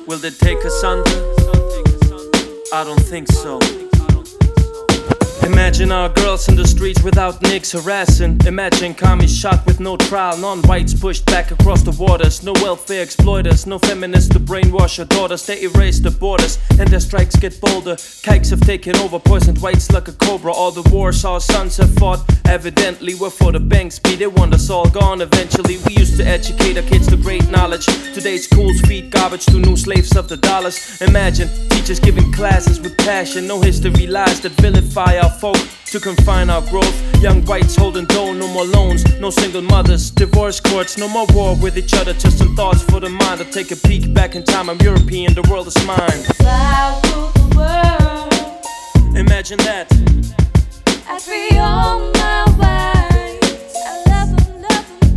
Will they take us under? I don't think so. Imagine our girls in the streets without nicks harassing. Imagine commies shot with no trial, non-whites pushed back across the waters. No welfare exploiters, no feminists to brainwash our daughters. They erase the borders and their strikes get bolder. Kikes have taken over, poisoned whites like a cobra. All the wars our sons have fought evidently were for the banks be. They want us all gone eventually. We used to educate our kids to great knowledge. Today's schools feed garbage to new slaves of the dollars. Imagine teachers giving classes with passion. No history lies that vilify our folk to confine our growth. Young whites holding dough, no more loans, no single mothers, divorce courts, no more war with each other. Just some thoughts for the mind. I'll take a peek back in time. I'm European, the world is mine. If I ruled the world, imagine that. I'd free all my whites. I love them,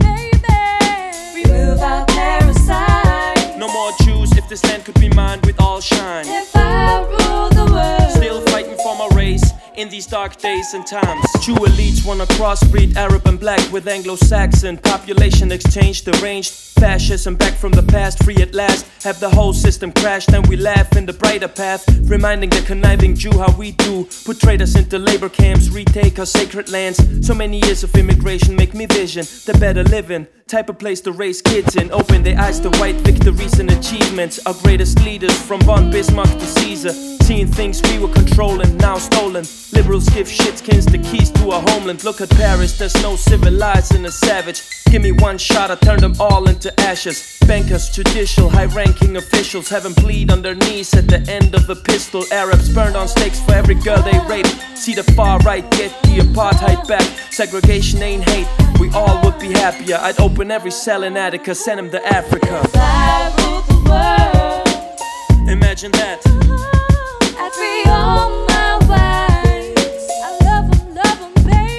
baby. Remove our parasite. No more Jews if this land could be mine with all shine. If I ruled the world, Still fighting for my race in these dark days and times. Jew elites wanna crossbreed Arab and black with Anglo-Saxon. Population exchange deranged. Fascism back from the past, free at last. Have the whole system crash, then we laugh in the brighter path. Reminding the conniving Jew how we do. Put traitors into labor camps, retake our sacred lands. So many years of immigration make me vision the better living. Type of place to raise kids in. Open their eyes to white victories and achievements. Our greatest leaders from von Bismarck to Caesar. Seeing things we were controlling, now stolen. Liberals give shitskins the keys to our homeland. Look at Paris, there's no civilized and a savage. Give me one shot, I turn them all into ashes. Bankers, judicial, high-ranking officials heaven bleed on their knees at the end of a pistol. Arabs burned on stakes for every girl they rape. See the far right get the apartheid back. Segregation ain't hate, we all would be happier. I'd open every cell in Attica, send him to Africa. if I ruled the world, Imagine that. I'd free all my whites. I love them,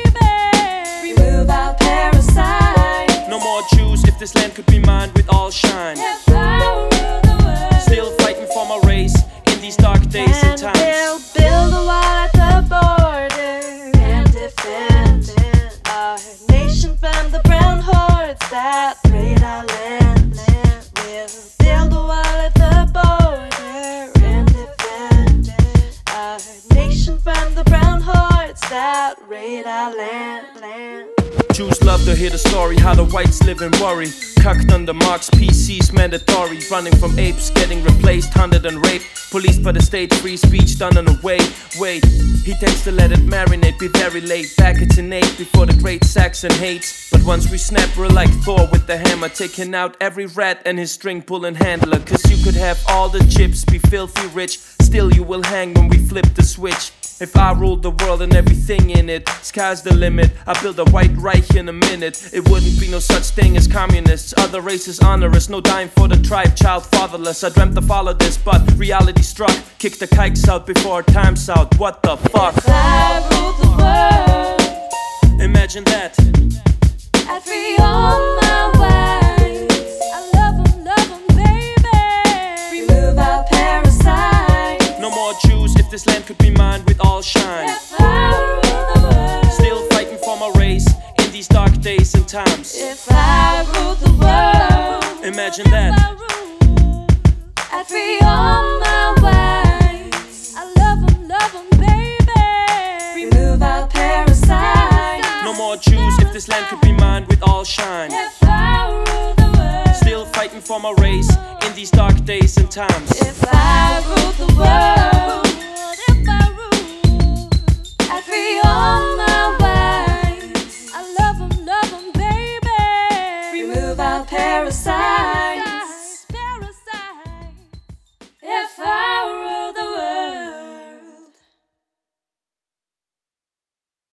baby. Remove our parasite. No more Jews if this land could be mine with all shine. If I ruled the world, Still fighting for my race in these dark days and and times. we'll build a wall at the border and defend our nation from the brown hordes that raid our land. We'll build a wall at the border and defend our nation from the brown hordes that raid our land. Jews love to hear the story how the whites live in worry. Cucked under Marx, PC's mandatory. Running from apes, getting replaced, hunted and raped. Policed by the state, free speech done in a way. Wait, he takes to let it marinate, be very late. Back it's innate before the great Saxon hates. But once we snap, we're like Thor with the hammer, taking out every rat and his string pulling handler. Cause you could have all the chips, be filthy rich. Still you will hang when we flip the switch. If I ruled the world and everything in it, sky's the limit. I build a white Reich in a minute. It wouldn't be no such thing as communists. Other races honor us, no dying for the tribe, child fatherless. I dreamt to follow this, but reality struck. Kicked the kikes out before our time's out. What the fuck? If I ruled the world, Imagine that. I'd free all my whites. I love them, baby. Remove our parasite. No more Jews if this land could be mine with all shine. If I ruled the world, Still fighting for my race in these dark days and times. if I ruled the world, Imagine that. I'd free all my whites. I love them, baby. Remove our parasite. No more Jews if this land could be mine with all shine. If I ruled the world, Still fighting for my race in these dark days and times. if I ruled the world, I'd free all my whites. I love them, baby. Remove our parasite.